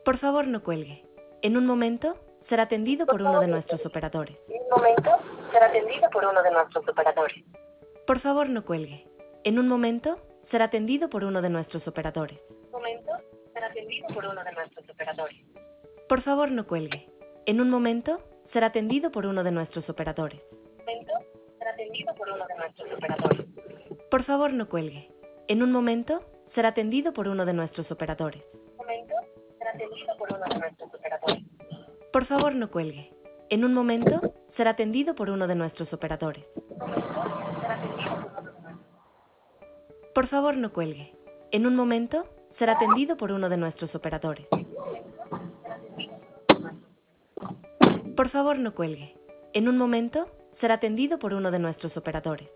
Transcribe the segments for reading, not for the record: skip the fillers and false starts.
Por favor, no cuelgue. En un momento, será atendido por uno de nuestros operadores. En un momento, será atendido por uno de nuestros operadores. Por favor, no cuelgue. En un momento, será atendido por uno de nuestros operadores. En un momento, será atendido por uno de nuestros operadores. Por favor, no cuelgue. En un momento, será atendido por uno de nuestros operadores. En un momento, será atendido por uno de nuestros operadores. Por favor, no cuelgue. En un momento, será atendido por uno de nuestros operadores. En un momento, será atendido por uno de nuestros operadores. Por favor, no cuelgue. En un momento, será atendido por uno de nuestros operadores. Por favor, no cuelgue. En un momento, será atendido por uno de nuestros operadores. Por favor, no cuelgue. En un momento, será atendido por uno de nuestros operadores.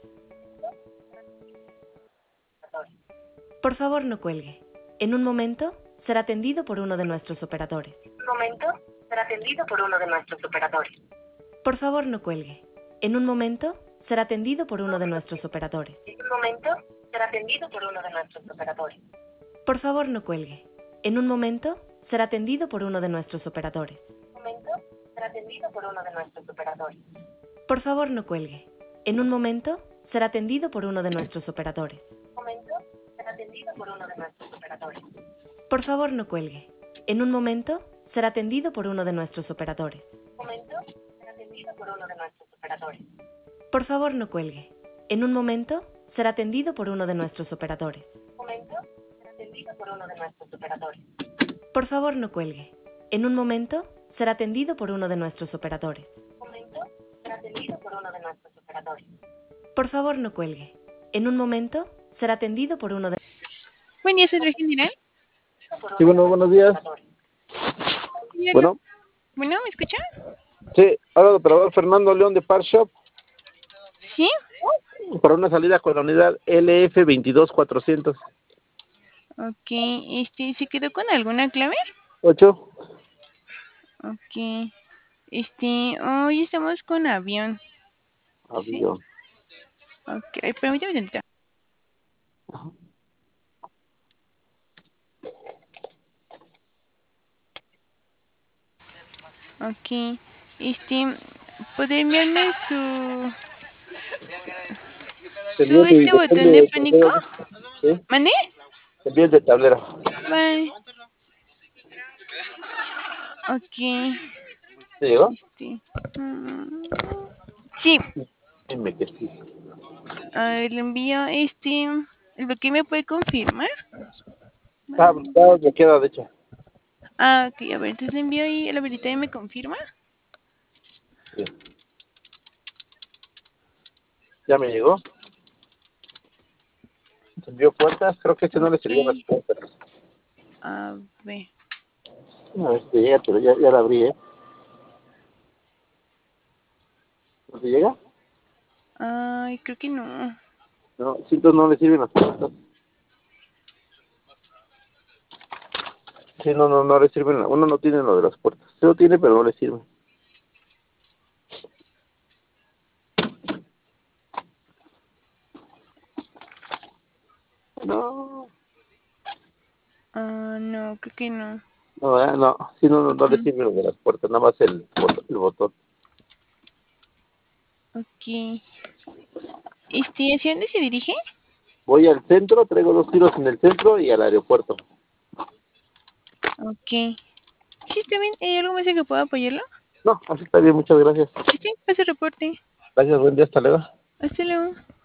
Por favor, no cuelgue. En un momento, será atendido por uno de nuestros operadores. En un momento, será atendido por uno de nuestros operadores. Por favor, no cuelgue. En un momento, será atendido por uno de nuestros operadores. En un momento, será atendido por uno de nuestros operadores. Por favor, no cuelgue. En un momento, será atendido por uno de nuestros operadores. En un momento, será atendido por uno de nuestros operadores. Por favor, no cuelgue. En un momento, será atendido por uno de nuestros operadores. En un momento, será atendido por uno de nuestros operadores. Por favor, no cuelgue. En un momento, será atendido por uno de nuestros operadores. En un momento, será atendido por uno de nuestros operadores. Por favor, no cuelgue. En un momento, será atendido por uno de nuestros operadores. En un momento, será atendido por uno de nuestros operadores. Por favor, no cuelgue. En un momento, será atendido por uno de nuestros operadores. En un momento, será atendido por uno de nuestros operadores. Por favor, no cuelgue. En un momento, será atendido por uno de... Buen día, Centro General. Sí, bueno, buenos días. Bueno, Bueno, ¿me escucha? sí, habla el operador Fernando León de Par Shop Sí. para una salida con la unidad LF 22400. Ok, ¿se quedó con alguna clave? 8. Ok. Hoy estamos con avión. Sí. Avión. Ok, permítame entrar. Ok. ¿Podría enviarme su botón de pánico? Sí, ¿Mande? envío de tablero. Bye. Ok. ¿Te llegó? Mm, Sí. Dime que sí. A ver, le envío ¿el que me puede confirmar? Ya me queda, de hecho. Ah, ok, a ver, entonces le envío y la verdad me confirma. Sí. Ya me llegó. Se envió puertas, creo que este no le sirvió las Ok, puertas. a ver. Una vez que llega, pero ya la abrí, ¿eh? ¿No te llega? Ay, creo que no. No, sí, entonces no le sirven las puertas. Sí, no le sirven. Uno no tiene lo de las puertas. Sí lo tiene, pero no le sirve. No, No, creo que no. no, sí, no le sirve lo de las puertas, nada más el botón. Ok. ¿Hacia dónde se dirige? Voy al centro, traigo 2 tiros en el centro y al aeropuerto. Ok. Sí, está bien. ¿Hay algo más en que pueda apoyarlo? No, así está bien, muchas gracias. Sí, pase reporte. Gracias, buen día, hasta luego. Hasta luego.